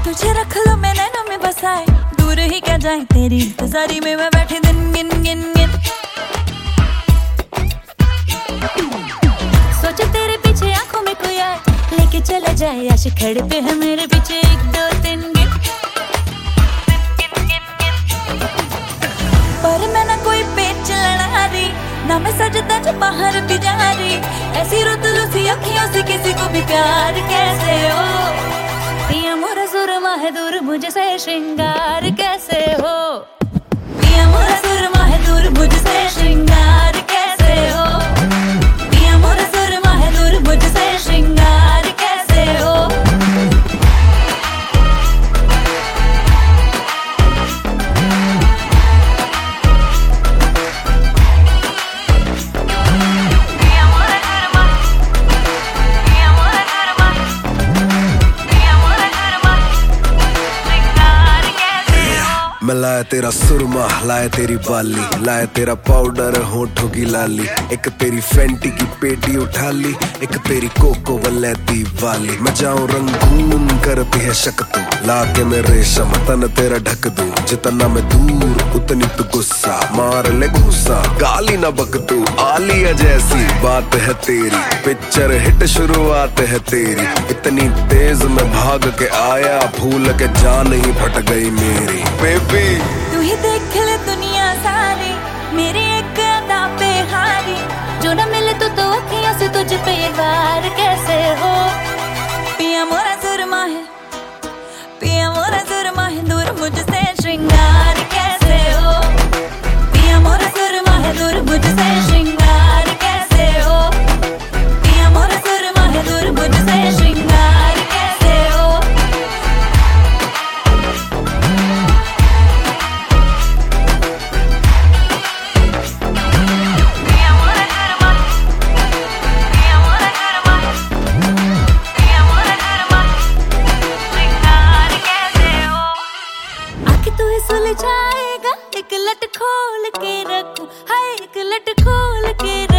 तुझे रख लो मैं नैनों में बसाए, दूर ही क्या जाए तेरी इंतजारी में मैं बैठी दिन गिन गिन गिन। सोचे तेरे पीछे आंखों में कोई आए, लेके चला जाए आशिक खड़े पे है मेरे पीछे 1 2 3 गिन। पर मैं ना कोई पेच लड़ा रही, ना मैं सजदा जो बाहर भी जा रही, ऐसी रुतलू सी अखियों से किसी को भी प्यार कैसे हो। पिया मोरा सुरमा है दूर मुझसे श्रृंगार कैसे हो, पिया मोरा सुरमा है दूर मुझसे श्रृंगार कैसे हो, पिया मोरा सुरमा है दूर मुझसे श्रृंगार कैसे हो। मैं लाया तेरा सुरमा, लाया तेरी बाली, लाया तेरा पाउडर होठों की लाली, एक तेरी फैंटी की पेटी उठा ली, एक तेरी कोको वलैती वाली। मैं जाऊं रंगून करती है शक तू, लाके मैं रेशम तन तेरा ढक दूं, जितना मैं दूर उतनी तू गुस्सा, मार ले घूसा गाली ना बक तू। आलिया जैसी बात है तेरी, पिक्चर हिट शुरुआत है तेरी, इतनी तेज मैं भाग के आया, भूल के जान ही फट गई मेरी बेबी। तू ही देख ले दुनिया सारी, मेरी एक अदा पे हारी, जो न मिले तो अखियों से तुझ पे ये वार कैसे हो। पिया मोरा सुरमा है, पिया मोरा सुरमा है दूर मुझसे श्रृंगार कैसे हो, पिया मोरा सुरमा है दूर मुझसे श्रृंगार कैसे हो, पिया मोरा सुरमा है दूर मुझसे श्रृंगार कैसे हो। सुलझाएगा एक लट खोल के रखूं, हाय एक लट खोल के